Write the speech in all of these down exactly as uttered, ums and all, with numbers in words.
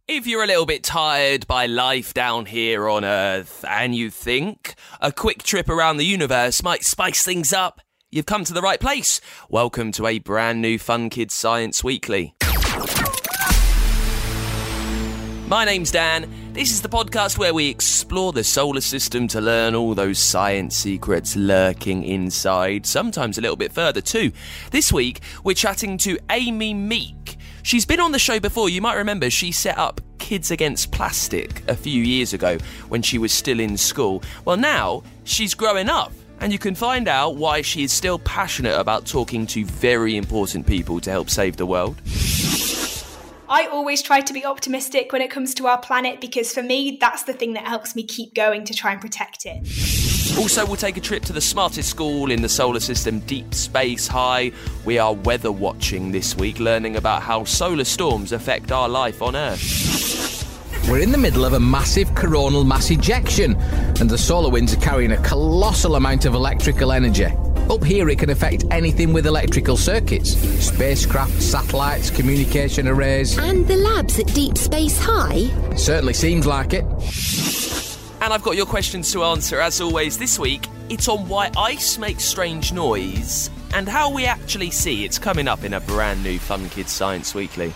If you're a little bit tired by life down here on Earth and you think a quick trip around the universe might spice things up, you've come to the right place. Welcome to a brand new Fun Kids Science Weekly. My name's Dan. This is the podcast where we explore the solar system to learn all those science secrets lurking inside, sometimes a little bit further too. This week, we're chatting to Amy Meek. She's been on the show before. You might remember she set up Kids Against Plastic a few years ago when she was still in school. Well, now she's growing up, and you can find out why she is still passionate about talking to very important people to help save the world. I always try to be optimistic when it comes to our planet because for me, that's the thing that helps me keep going to try and protect it. Also, we'll take a trip to the smartest school in the solar system, Deep Space High. We are weather watching this week, learning about how solar storms affect our life on Earth. We're in the middle of a massive coronal mass ejection, and the solar winds are carrying a colossal amount of electrical energy. Up here it can affect anything with electrical circuits. Spacecraft, satellites, communication arrays. And the labs at Deep Space High? Certainly seems like it. And I've got your questions to answer, as always. This week, it's on why ice makes strange noise and how we actually see it's coming up in a brand new Fun Kids Science Weekly.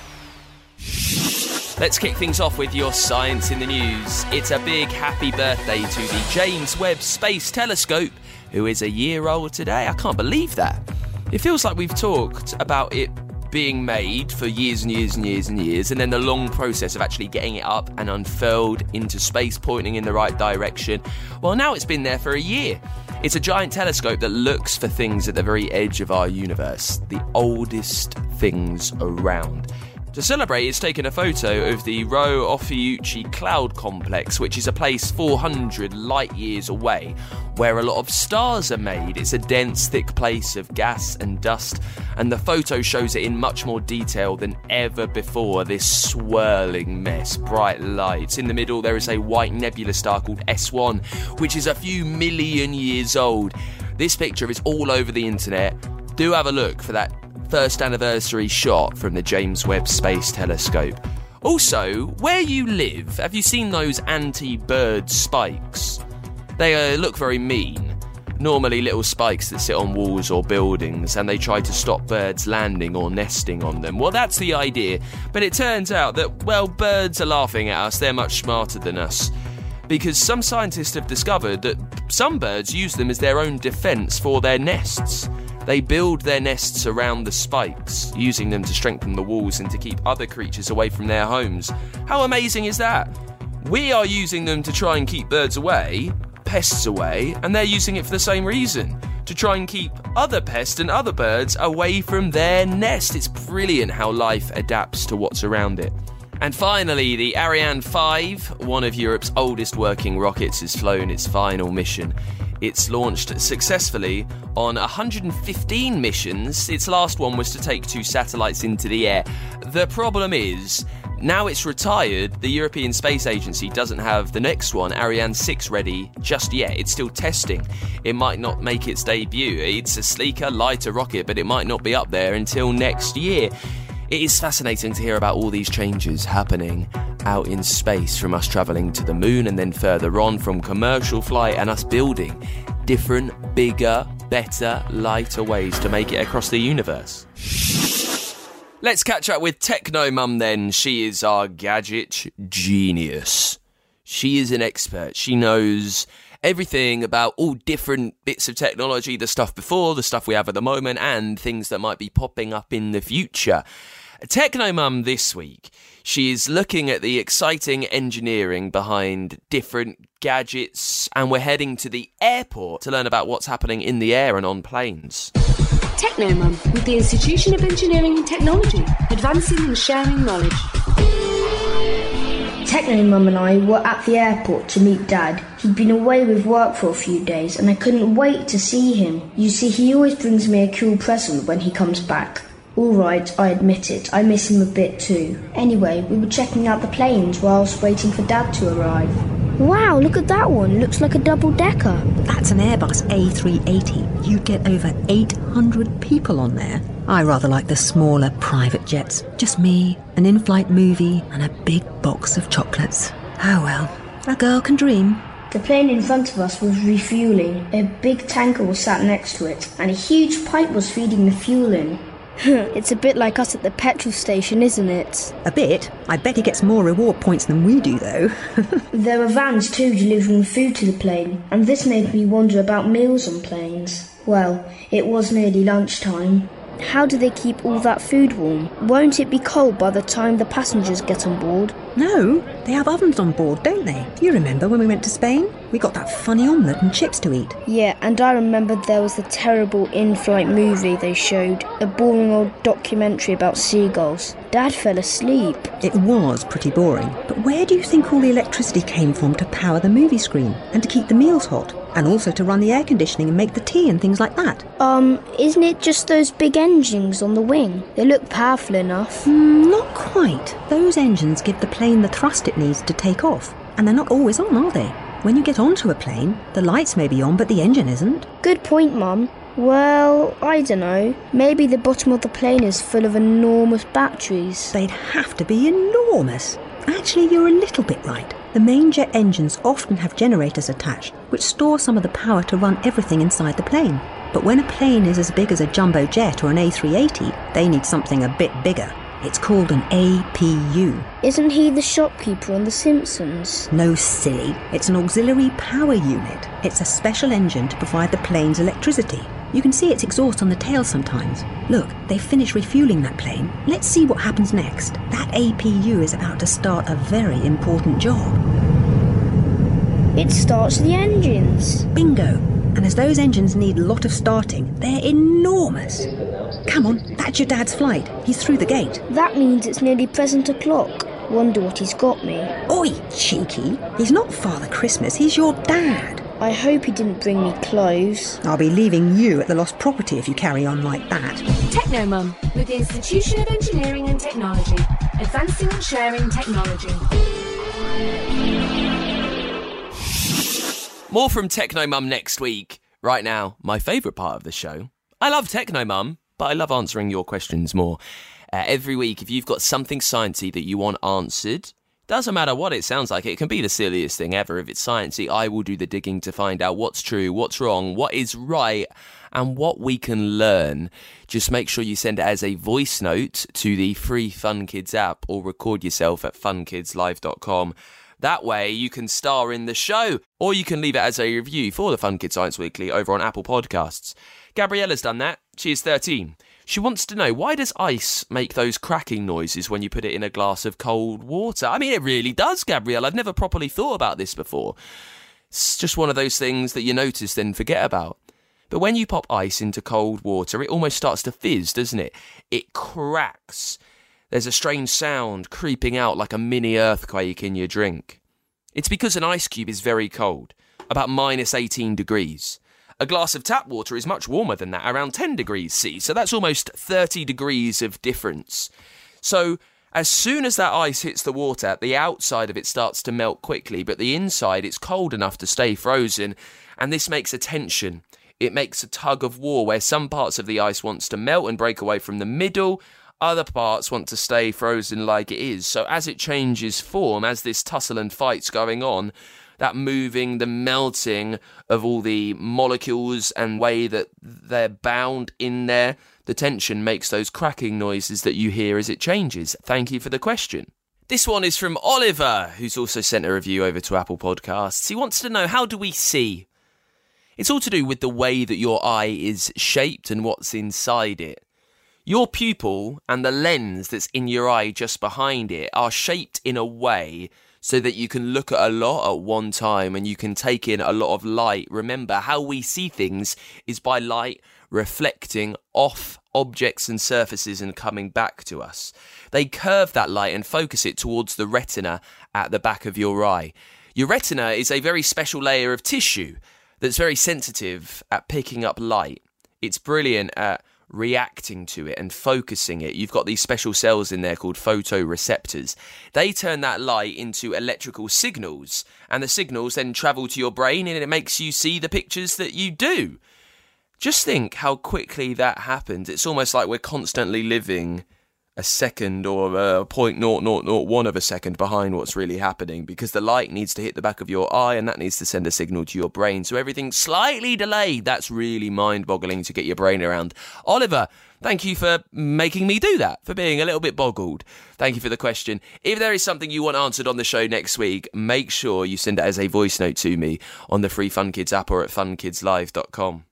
Let's kick things off with your science in the news. It's a big happy birthday to the James Webb Space Telescope, who is a year old today. I can't believe that. It feels like we've talked about it being made for years and years and years and years, and then the long process of actually getting it up and unfurled into space, pointing in the right direction. Well, now it's been there for a year. It's a giant telescope that looks for things at the very edge of our universe, the oldest things around. To celebrate, it's taken a photo of the Rho Ophiuchi Cloud Complex, which is a place four hundred light years away, where a lot of stars are made. It's a dense, thick place of gas and dust, and the photo shows it in much more detail than ever before, this swirling mess, bright lights. In the middle, there is a white nebula star called S one, which is a few million years old. This picture is all over the internet. Do have a look for that first anniversary shot from the James Webb Space Telescope. Also, where you live, have you seen those anti-bird spikes? They uh, look very mean. Normally little spikes that sit on walls or buildings, and they try to stop birds landing or nesting on them. Well, that's the idea, but it turns out that, well, birds are laughing at us. They're much smarter than us. Because some scientists have discovered that some birds use them as their own defence for their nests. They build their nests around the spikes, using them to strengthen the walls and to keep other creatures away from their homes. How amazing is that? We are using them to try and keep birds away, pests away, and they're using it for the same reason, to try and keep other pests and other birds away from their nest. It's brilliant how life adapts to what's around it. And finally, the Ariane five, one of Europe's oldest working rockets, has flown its final mission. It's launched successfully on one hundred fifteen missions. Its last one was to take two satellites into the air. The problem is, now it's retired, the European Space Agency doesn't have the next one, Ariane six, ready just yet. It's still testing. It might not make its debut. It's a sleeker, lighter rocket, but it might not be up there until next year. It is fascinating to hear about all these changes happening out in space, from us travelling to the moon and then further on, from commercial flight and us building different, bigger, better, lighter ways to make it across the universe. Let's catch up with Techno Mum then. She is our gadget genius. She is an expert. She knows everything about all different bits of technology, the stuff before, the stuff we have at the moment, and things that might be popping up in the future. Techno Mum this week, she is looking at the exciting engineering behind different gadgets, and we're heading to the airport to learn about what's happening in the air and on planes. Techno Mum with the Institution of Engineering and Technology, advancing and sharing knowledge. Techno Mum and I were at the airport to meet Dad. He'd been away with work for a few days and I couldn't wait to see him. You see, he always brings me a cool present when he comes back. Alright, I admit it, I miss him a bit too. Anyway, we were checking out the planes whilst waiting for Dad to arrive. Wow, look at that one. Looks like a double-decker. That's an Airbus A three eighty. You'd get over eight hundred people on there. I rather like the smaller private jets. Just me, an in-flight movie, and a big box of chocolates. Oh well, a girl can dream. The plane in front of us was refuelling. A big tanker was sat next to it, and a huge pipe was feeding the fuel in. It's a bit like us at the petrol station, isn't it? A bit? I bet he gets more reward points than we do, though. There were vans too delivering food to the plane, and this made me wonder about meals on planes. Well, it was nearly lunchtime. How do they keep all that food warm? Won't it be cold by the time the passengers get on board? No, they have ovens on board, don't they? Do you remember when we went to Spain? We got that funny omelette and chips to eat. Yeah, and I remember there was the terrible in-flight movie they showed, a boring old documentary about seagulls. Dad fell asleep. It was pretty boring, but where do you think all the electricity came from to power the movie screen and to keep the meals hot? And also to run the air conditioning and make the tea and things like that? Um, isn't it just those big engines on the wing? They look powerful enough. Mm, not quite. Those engines give the plane the thrust it needs to take off. And they're not always on, are they? When you get onto a plane, the lights may be on, but the engine isn't. Good point, Mum. Well, I don't know. Maybe the bottom of the plane is full of enormous batteries. They'd have to be enormous. Actually, you're a little bit right. The main jet engines often have generators attached, which store some of the power to run everything inside the plane. But when a plane is as big as a jumbo jet or an A three eighty, they need something a bit bigger. It's called an A P U. Isn't he the shopkeeper on The Simpsons? No, silly. It's an auxiliary power unit. It's a special engine to provide the plane's electricity. You can see its exhaust on the tail sometimes. Look, they've finished refuelling that plane. Let's see what happens next. That A P U is about to start a very important job. It starts the engines. Bingo. And as those engines need a lot of starting, they're enormous. Come on, that's your dad's flight. He's through the gate. That means it's nearly present o'clock. Wonder what he's got me. Oi, cheeky. He's not Father Christmas, he's your dad. I hope he didn't bring me clothes. I'll be leaving you at the lost property if you carry on like that. Technomum, with the Institution of Engineering and Technology, advancing and sharing technology. More from Technomum next week. Right now, my favourite part of the show. I love Technomum, but I love answering your questions more. Uh, every week, if you've got something sciencey that you want answered, doesn't matter what it sounds like, it can be the silliest thing ever. If it's sciencey, I will do the digging to find out what's true, what's wrong, what is right, and what we can learn. Just make sure you send it as a voice note to the free Fun Kids app or record yourself at fun kids live dot com. That way you can star in the show, or you can leave it as a review for the Fun Kids Science Weekly over on Apple Podcasts. Gabriella's done that. She is thirteen. She wants to know, why does ice make those cracking noises when you put it in a glass of cold water? I mean, it really does, Gabrielle. I've never properly thought about this before. It's just one of those things that you notice then forget about. But when you pop ice into cold water, it almost starts to fizz, doesn't it? It cracks. There's a strange sound creeping out like a mini earthquake in your drink. It's because an ice cube is very cold, about minus eighteen degrees. A glass of tap water is much warmer than that, around ten degrees C, so that's almost thirty degrees of difference. So as soon as that ice hits the water, the outside of it starts to melt quickly, but the inside, it's cold enough to stay frozen, and this makes a tension. It makes a tug of war where some parts of the ice wants to melt and break away from the middle, other parts want to stay frozen like it is. So as it changes form, as this tussle and fight's going on, that moving, the melting of all the molecules and way that they're bound in there, the tension makes those cracking noises that you hear as it changes. Thank you for the question. This one is from Oliver, who's also sent a review over to Apple Podcasts. He wants to know, how do we see? It's all to do with the way that your eye is shaped and what's inside it. Your pupil and the lens that's in your eye just behind it are shaped in a way so that you can look at a lot at one time and you can take in a lot of light. Remember, how we see things is by light reflecting off objects and surfaces and coming back to us. They curve that light and focus it towards the retina at the back of your eye. Your retina is a very special layer of tissue that's very sensitive at picking up light. It's brilliant at reacting to it and focusing it. You've got these special cells in there called photoreceptors. They turn that light into electrical signals, and the signals then travel to your brain and it makes you see the pictures that you do. Just think how quickly that happens. It's almost like we're constantly living a second or a point naught naught naught one of a second behind what's really happening, because the light needs to hit the back of your eye and that needs to send a signal to your brain. So everything's slightly delayed. That's really mind-boggling to get your brain around. Oliver, thank you for making me do that, for being a little bit boggled. Thank you for the question. If there is something you want answered on the show next week, make sure you send it as a voice note to me on the free Fun Kids app or at fun kids live dot com.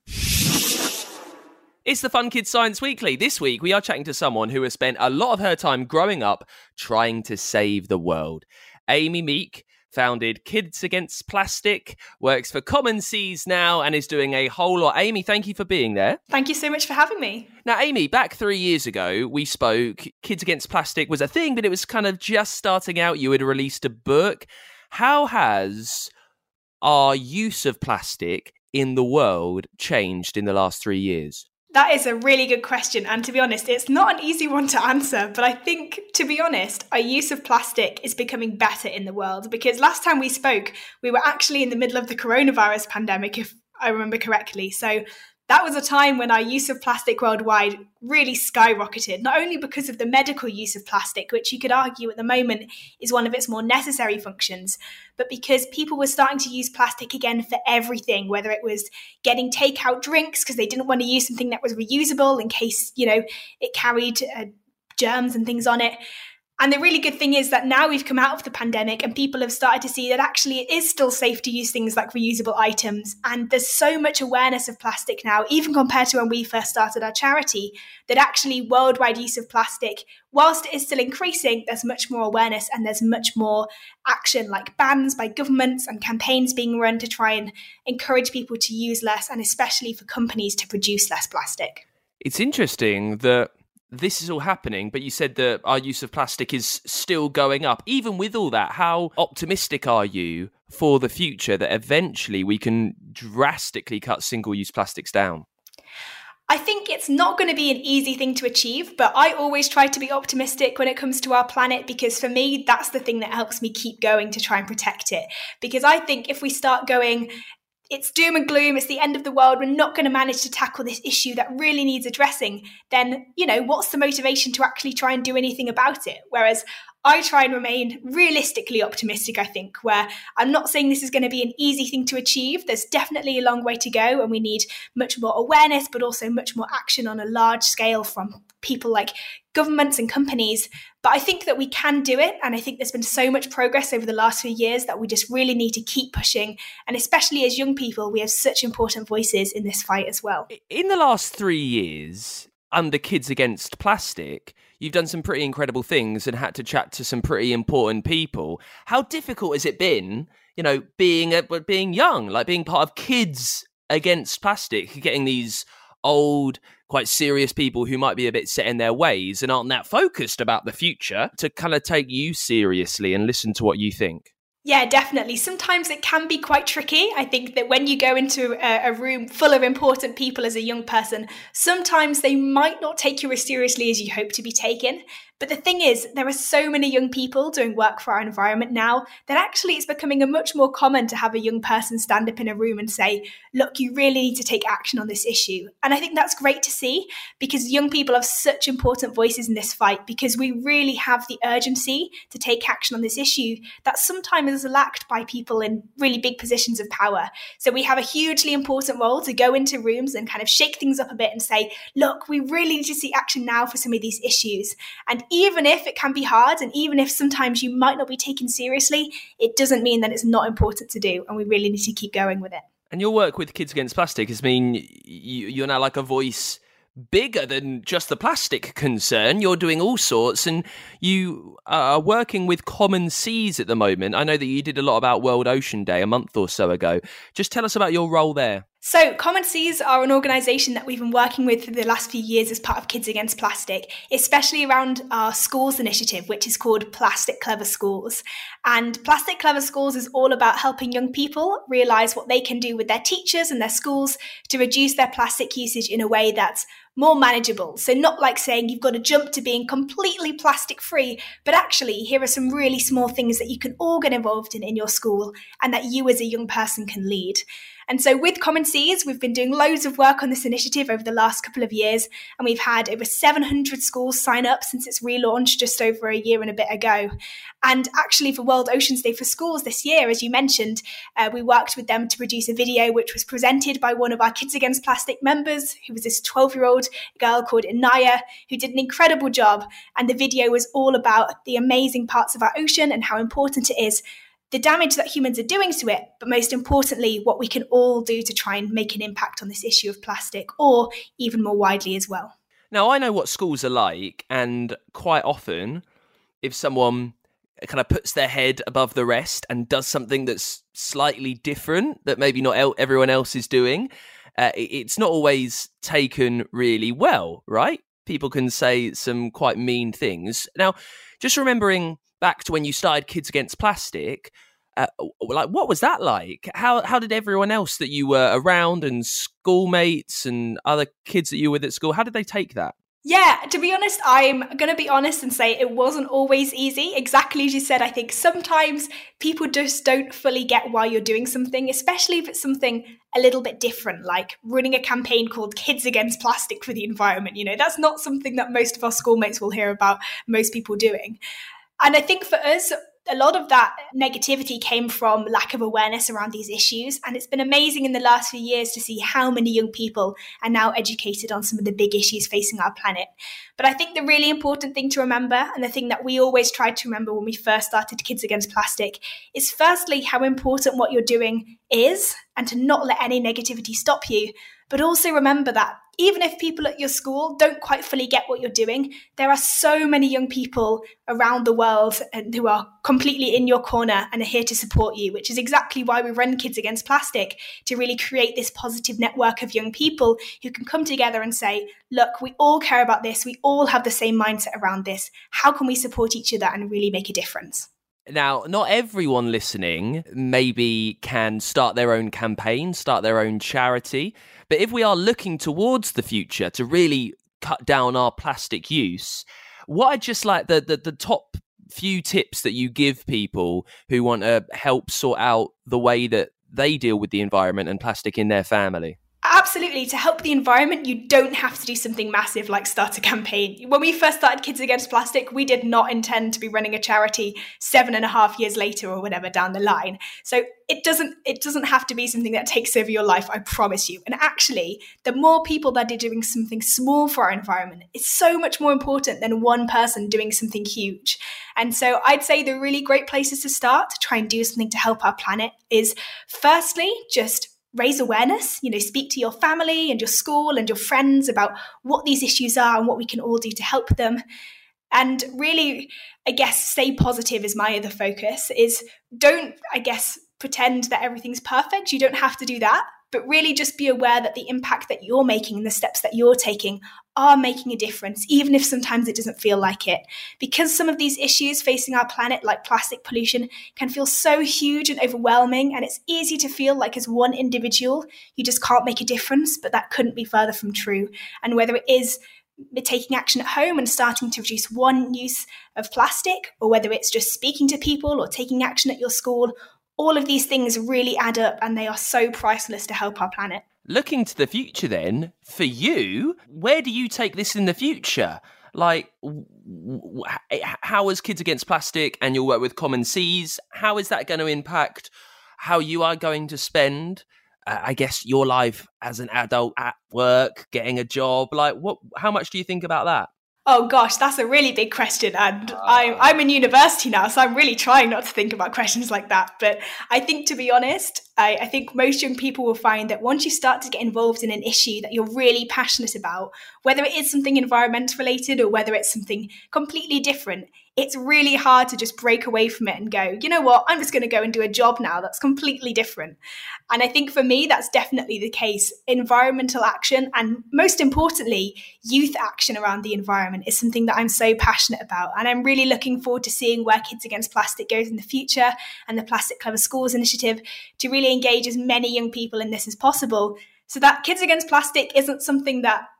It's the Fun Kids Science Weekly. This week, we are chatting to someone who has spent a lot of her time growing up trying to save the world. Amy Meek founded Kids Against Plastic, works for Common Seas now, and is doing a whole lot. Amy, thank you for being there. Thank you so much for having me. Now, Amy, back three years ago, we spoke. Kids Against Plastic was a thing, but it was kind of just starting out. You had released a book. How has our use of plastic in the world changed in the last three years? That is a really good question. And to be honest, it's not an easy one to answer. But I think, to be honest, our use of plastic is becoming better in the world. Because last time we spoke, we were actually in the middle of the coronavirus pandemic, if I remember correctly. So that was a time when our use of plastic worldwide really skyrocketed, not only because of the medical use of plastic, which you could argue at the moment is one of its more necessary functions, but because people were starting to use plastic again for everything, whether it was getting takeout drinks because they didn't want to use something that was reusable in case, you know, it carried uh, germs and things on it. And the really good thing is that now we've come out of the pandemic and people have started to see that actually it is still safe to use things like reusable items. And there's so much awareness of plastic now, even compared to when we first started our charity, that actually worldwide use of plastic, whilst it is still increasing, there's much more awareness and there's much more action, like bans by governments and campaigns being run to try and encourage people to use less, and especially for companies to produce less plastic. It's interesting that this is all happening, but you said that our use of plastic is still going up. Even with all that, how optimistic are you for the future that eventually we can drastically cut single-use plastics down? I think it's not going to be an easy thing to achieve, but I always try to be optimistic when it comes to our planet, because for me, that's the thing that helps me keep going to try and protect it. Because I think if we start going, it's doom and gloom, it's the end of the world, we're not going to manage to tackle this issue that really needs addressing, then, you know, what's the motivation to actually try and do anything about it? Whereas I try and remain realistically optimistic, I think, where I'm not saying this is going to be an easy thing to achieve. There's definitely a long way to go and we need much more awareness, but also much more action on a large scale from people like governments and companies. But I think that we can do it. And I think there's been so much progress over the last few years that we just really need to keep pushing. And especially as young people, we have such important voices in this fight as well. In the last three years, under Kids Against Plastic, you've done some pretty incredible things and had to chat to some pretty important people. How difficult has it been, you know, being a, being young, like being part of Kids Against Plastic, getting these old, quite serious people who might be a bit set in their ways and aren't that focused about the future to kind of take you seriously and listen to what you think? Yeah, definitely. Sometimes it can be quite tricky. I think that when you go into a, a room full of important people as a young person, sometimes they might not take you as seriously as you hope to be taken. But the thing is, there are so many young people doing work for our environment now that actually it's becoming a much more common to have a young person stand up in a room and say, look, you really need to take action on this issue. And I think that's great to see, because young people have such important voices in this fight, because we really have the urgency to take action on this issue that sometimes is lacked by people in really big positions of power. So we have a hugely important role to go into rooms and kind of shake things up a bit and say, look, we really need to see action now for some of these issues. And even if it can be hard, and even if sometimes you might not be taken seriously, it doesn't mean that it's not important to do, and we really need to keep going with it. And your work with Kids Against Plastic has mean you, you're now like a voice bigger than just the plastic concern. You're doing all sorts, and you are working with Common Seas at the moment. I know that you did a lot about World Ocean Day a month or so ago. Just tell us about your role there. So Common Seas are an organisation that we've been working with for the last few years as part of Kids Against Plastic, especially around our schools initiative, which is called Plastic Clever Schools. And Plastic Clever Schools is all about helping young people realise what they can do with their teachers and their schools to reduce their plastic usage in a way that's more manageable. So not like saying you've got to jump to being completely plastic free, but actually here are some really small things that you can all get involved in in your school and that you as a young person can lead. And so with Common Seas, we've been doing loads of work on this initiative over the last couple of years, and we've had over seven hundred schools sign up since its relaunch just over a year and a bit ago. And actually for World Oceans Day for Schools this year, as you mentioned, uh, we worked with them to produce a video which was presented by one of our Kids Against Plastic members, who was this twelve-year-old girl called Inaya, who did an incredible job. And the video was all about the amazing parts of our ocean and how important it is, the damage that humans are doing to it, but most importantly, what we can all do to try and make an impact on this issue of plastic, or even more widely as well. Now, I know what schools are like, and quite often, if someone kind of puts their head above the rest and does something that's slightly different, that maybe not el- everyone else is doing, uh, it's not always taken really well, right? People can say some quite mean things. Now, just remembering back to when you started Kids Against Plastic, uh, like what was that like? How how did everyone else that you were around, and schoolmates and other kids that you were with at school, how did they take that? Yeah, to be honest, I'm going to be honest and say it wasn't always easy. Exactly as you said, I think sometimes people just don't fully get why you're doing something, especially if it's something a little bit different, like running a campaign called Kids Against Plastic for the Environment. You know, that's not something that most of our schoolmates will hear about most people doing. And I think for us, a lot of that negativity came from lack of awareness around these issues. And it's been amazing in the last few years to see how many young people are now educated on some of the big issues facing our planet. But I think the really important thing to remember, and the thing that we always tried to remember when we first started Kids Against Plastic, is firstly how important what you're doing is, and to not let any negativity stop you. But also remember that even if people at your school don't quite fully get what you're doing, there are so many young people around the world and who are completely in your corner and are here to support you, which is exactly why we run Kids Against Plastic, to really create this positive network of young people who can come together and say, look, we all care about this. We all have the same mindset around this. How can we support each other and really make a difference? Now, not everyone listening maybe can start their own campaign, start their own charity. But if we are looking towards the future to really cut down our plastic use, what I'd just like the, the, the top few tips that you give people who want to help sort out the way that they deal with the environment and plastic in their family. Absolutely. To help the environment, you don't have to do something massive like start a campaign. When we first started Kids Against Plastic, we did not intend to be running a charity seven and a half years later or whatever down the line. So it doesn't it doesn't have to be something that takes over your life, I promise you. And actually, the more people that are doing something small for our environment is so much more important than one person doing something huge. And so I'd say the really great places to start to try and do something to help our planet is firstly, just raise awareness, you know, speak to your family and your school and your friends about what these issues are and what we can all do to help them. And really, I guess, stay positive is my other focus, is don't, I guess, pretend that everything's perfect. You don't have to do that, but really just be aware that the impact that you're making and the steps that you're taking are making a difference, even if sometimes it doesn't feel like it. Because some of these issues facing our planet, like plastic pollution, can feel so huge and overwhelming, and it's easy to feel like as one individual, you just can't make a difference, but that couldn't be further from true. And whether it is taking action at home and starting to reduce one use of plastic, or whether it's just speaking to people or taking action at your school, all of these things really add up, and they are so priceless to help our planet. Looking to the future then, for you, where do you take this in the future? Like, w- w- how is Kids Against Plastic and your work with Common Seas, how is that going to impact how you are going to spend, uh, I guess, your life as an adult at work, getting a job? Like, what? How much do you think about that? Oh gosh, that's a really big question, and I'm, I'm in university now, so I'm really trying not to think about questions like that. But I think, to be honest, I, I think most young people will find that once you start to get involved in an issue that you're really passionate about, whether it is something environment related or whether it's something completely different, it's really hard to just break away from it and go, you know what, I'm just going to go and do a job now that's completely different. And I think for me, that's definitely the case. Environmental action, and most importantly, youth action around the environment, is something that I'm so passionate about. And I'm really looking forward to seeing where Kids Against Plastic goes in the future, and the Plastic Clever Schools initiative, to really engage as many young people in this as possible, so that Kids Against Plastic isn't something that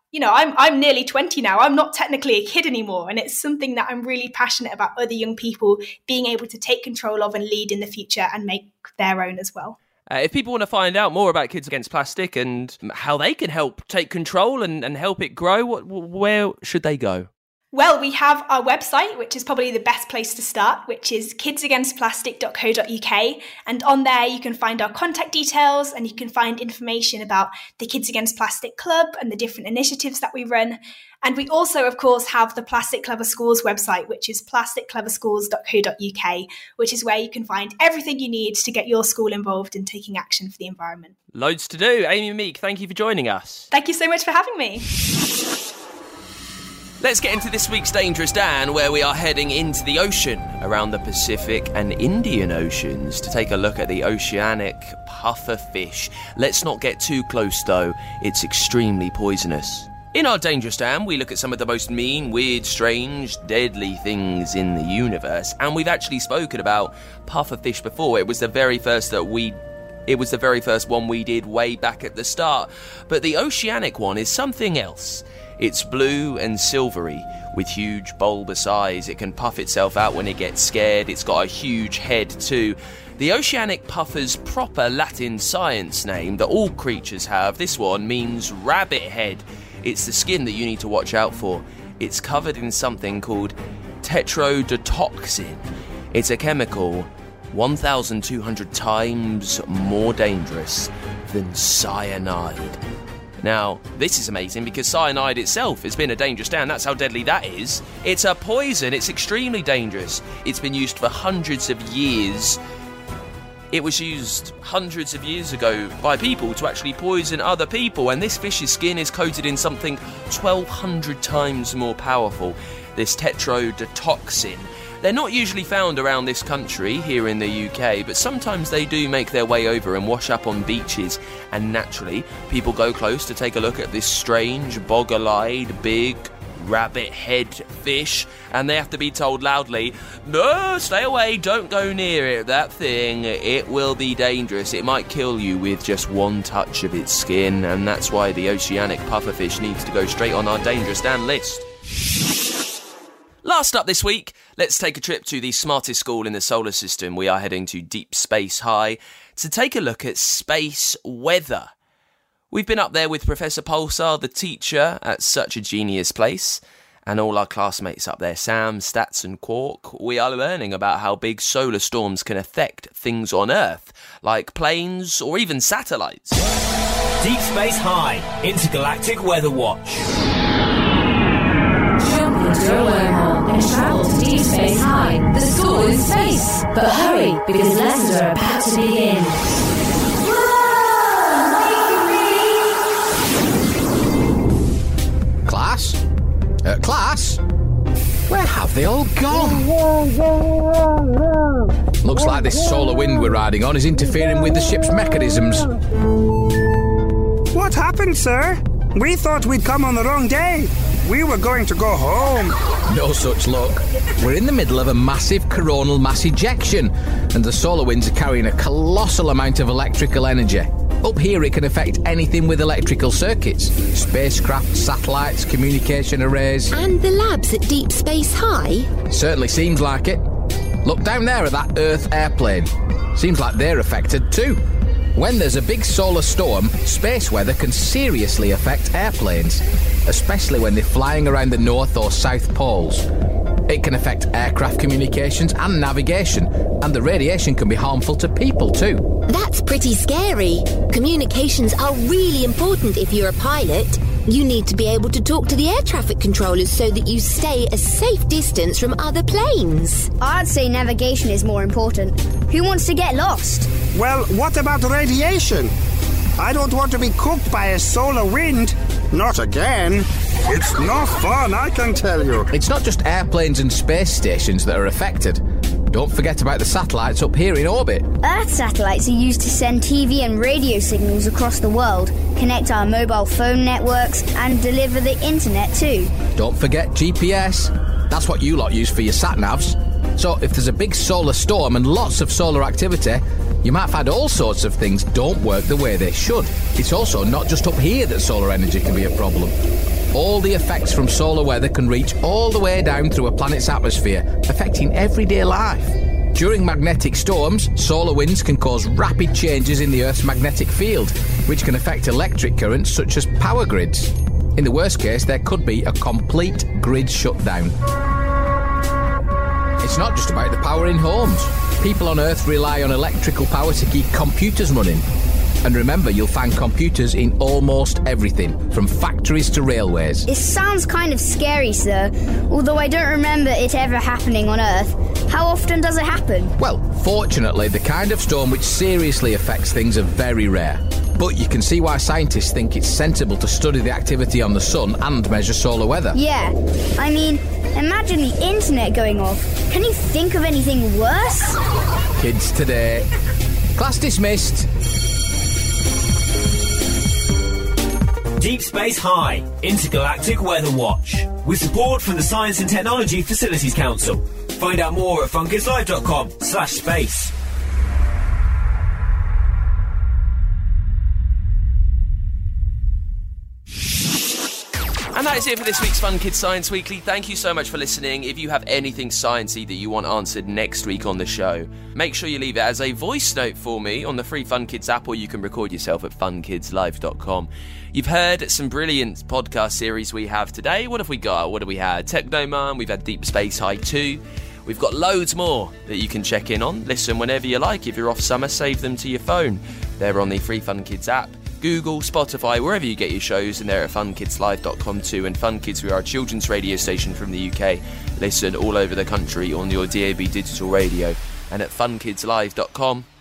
you know, I'm I'm nearly twenty now. I'm not technically a kid anymore. And it's something that I'm really passionate about other young people being able to take control of and lead in the future and make their own as well. Uh, if people want to find out more about Kids Against Plastic and how they can help take control and, and help it grow, what, where should they go? Well, we have our website, which is probably the best place to start, which is kids against plastic dot co dot uk. And on there, you can find our contact details and you can find information about the Kids Against Plastic Club and the different initiatives that we run. And we also, of course, have the Plastic Clever Schools website, which is plastic clever schools dot co dot uk, which is where you can find everything you need to get your school involved in taking action for the environment. Loads to do. Amy Meek, thank you for joining us. Thank you so much for having me. Let's get into this week's Dangerous Dan, where we are heading into the ocean around the Pacific and Indian Oceans to take a look at the oceanic pufferfish. Let's not get too close though, it's extremely poisonous. In our Dangerous Dan, we look at some of the most mean, weird, strange, deadly things in the universe, and we've actually spoken about pufferfish before. It was the very first that we It was the very first one we did way back at the start. But the oceanic one is something else. It's blue and silvery, with huge bulbous eyes. It can puff itself out when it gets scared. It's got a huge head too. The oceanic puffer's proper Latin science name that all creatures have, this one means rabbit head. It's the skin that you need to watch out for. It's covered in something called tetrodotoxin. It's a chemical one thousand two hundred times more dangerous than cyanide. Now, this is amazing because cyanide itself has been a dangerous Dan. That's how deadly that is. It's a poison. It's extremely dangerous. It's been used for hundreds of years. It was used hundreds of years ago by people to actually poison other people, and this fish's skin is coated in something twelve hundred times more powerful, this tetrodotoxin. They're not usually found around this country, here in the U K, but sometimes they do make their way over and wash up on beaches, and naturally, people go close to take a look at this strange, boggle-eyed, big, rabbit-head fish, and they have to be told loudly, "No, stay away, don't go near it, that thing, it will be dangerous, it might kill you with just one touch of its skin," and that's why the oceanic pufferfish needs to go straight on our Dangerous Dan list. Last up this week, let's take a trip to the smartest school in the solar system. We are heading to Deep Space High to take a look at space weather. We've been up there with Professor Pulsar, the teacher at such a genius place, and all our classmates up there, Sam, Stats and Quark. We are learning about how big solar storms can affect things on Earth, like planes or even satellites. Deep Space High, Intergalactic Weather Watch. Jump into a wormhole and travel to Deep Space High, the school in space. But hurry, because lessons are about to begin. Class? Uh, class? Where have they all gone? Looks like this solar wind we're riding on is interfering with the ship's mechanisms. What happened, sir? We thought we'd come on the wrong day. We were going to go home. No such luck. We're in the middle of a massive coronal mass ejection, and the solar winds are carrying a colossal amount of electrical energy. Up here it can affect anything with electrical circuits. Spacecraft, satellites, communication arrays. And the labs at Deep Space High? Certainly seems like it. Look down there at that Earth airplane. Seems like they're affected too. When there's a big solar storm, space weather can seriously affect airplanes, especially when they're flying around the North or South Poles. It can affect aircraft communications and navigation, and the radiation can be harmful to people too. That's pretty scary. Communications are really important if you're a pilot. You need to be able to talk to the air traffic controllers so that you stay a safe distance from other planes. I'd say navigation is more important. Who wants to get lost? Well, what about radiation? I don't want to be cooked by a solar wind. Not again. It's not fun, I can tell you. It's not just airplanes and space stations that are affected. Don't forget about the satellites up here in orbit. Earth satellites are used to send T V and radio signals across the world, connect our mobile phone networks, and deliver the internet too. Don't forget G P S. That's what you lot use for your sat-navs. So if there's a big solar storm and lots of solar activity, you might find all sorts of things don't work the way they should. It's also not just up here that solar energy can be a problem. All the effects from solar weather can reach all the way down through a planet's atmosphere, affecting everyday life. During magnetic storms, solar winds can cause rapid changes in the Earth's magnetic field, which can affect electric currents such as power grids. In the worst case, there could be a complete grid shutdown. It's not just about the power in homes. People on Earth rely on electrical power to keep computers running. And remember, you'll find computers in almost everything, from factories to railways. It sounds kind of scary, sir, although I don't remember it ever happening on Earth. How often does it happen? Well, fortunately, the kind of storm which seriously affects things are very rare. But you can see why scientists think it's sensible to study the activity on the sun and measure solar weather. Yeah, I mean, imagine the internet going off. Can you think of anything worse? Kids today. Class dismissed. Deep Space High, Intergalactic Weather Watch, with support from the Science and Technology Facilities Council. Find out more at funkidslive.com slash space. And that is it for this week's Fun Kids Science Weekly. Thank you so much for listening. If you have anything sciencey that you want answered next week on the show, make sure you leave it as a voice note for me on the free Fun Kids app, or you can record yourself at fun kids live dot com. You've heard some brilliant podcast series we have today. What have we got? What have we had? Technoman, we've had Deep Space High two. We've got loads more that you can check in on. Listen whenever you like. If you're off summer, save them to your phone. They're on the free Fun Kids app. Google, Spotify, wherever you get your shows, and they're at fun kids live dot com too. And Fun Kids, we are a children's radio station from the U K. Listen all over the country on your D A B digital radio and at fun kids live dot com.